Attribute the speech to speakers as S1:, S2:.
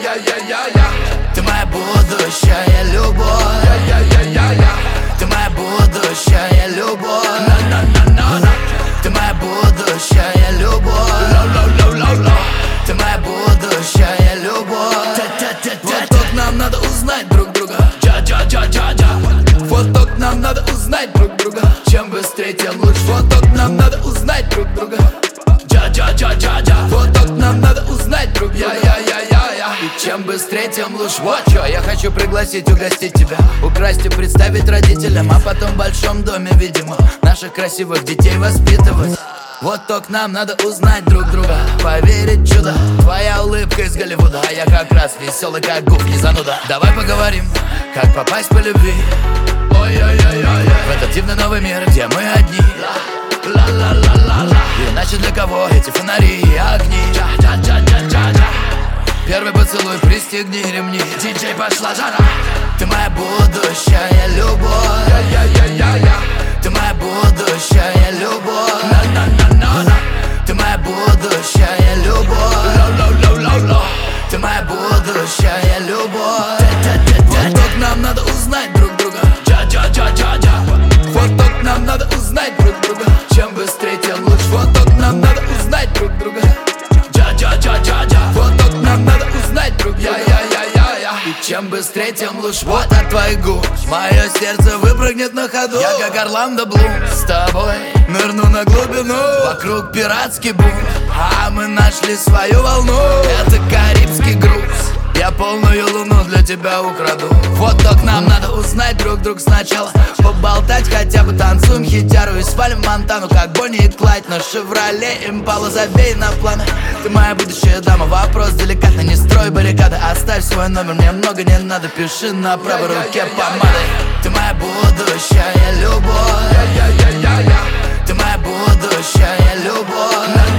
S1: Ты моя будущая любовь. Ты моя будущая любовь. Ты моя будущая любовь. Ты моя будущая любовь. Вот только нам надо узнать друг друга. Вот только нам надо узнать друг друга. Чем быстрее, тем лучше. Вот только нам надо узнать друг друга. Вот только нам надо узнать друг друга. И чем быстрее, тем лучше. Вот чё, я хочу пригласить, угостить тебя, украсть и представить родителям, а потом в большом доме, видимо, наших красивых детей воспитывать. Вот только нам надо узнать друг друга, поверить в чудо. Твоя улыбка из Голливуда, а я как раз веселый, как гуф, не зануда. Давай поговорим, как попасть по любви в этот дивный новый мир, где мы одни. Иначе для кого эти фонари и огни? Первый поцелуй, пристегни ремни. Диджей, пошла жара. Ты моя будущая любовь. Ты моя будущая любовь. Ты моя будущая любовь. Ты моя будущая любовь. Вот только нам надо узнать друг друга. Вот только нам надо узнать друг друга. Чем быстрее, тем лучше. Вот только нам надо узнать друг друга. Вот только нам надо узнать друг друга. И чем быстрее, тем лучше. Вот от твоих губ мое сердце выпрыгнет на ходу. Я как Орландо Блум с тобой нырну на глубину. Вокруг пиратский бум, а мы нашли свою волну. Это карибский груз, я полную луну для тебя украду. Вот только нам надо узнать друг друга сначала. Поболтать хотя бы, танцуем хитяру и свалим в Монтану, как Бонни и Клайд. На Шевроле Импала, забей на планы. Ты моя будущая дама, вопрос деликатный. Не строй баррикады, оставь свой номер, мне много не надо. Пиши на правой руке помадой. Ты моя будущая любовь. Ты моя будущая любовь.